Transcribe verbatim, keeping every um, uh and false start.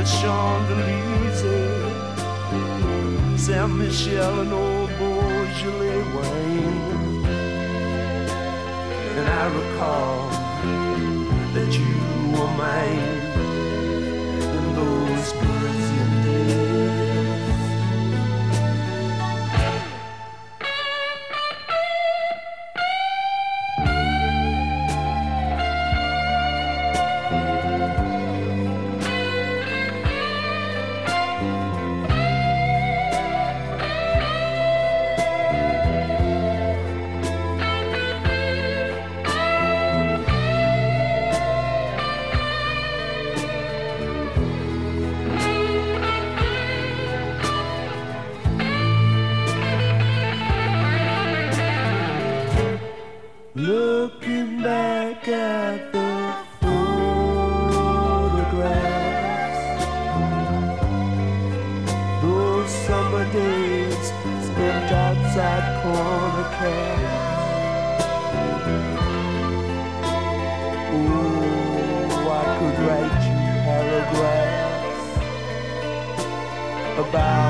Champs-Élysées, Saint-Michel and old Beaujolais wine. And I recall that you were mine in those Parisian days. Looking back at the photographs, those summer days spent outside corner cabs. Oh, I could write you paragraphs about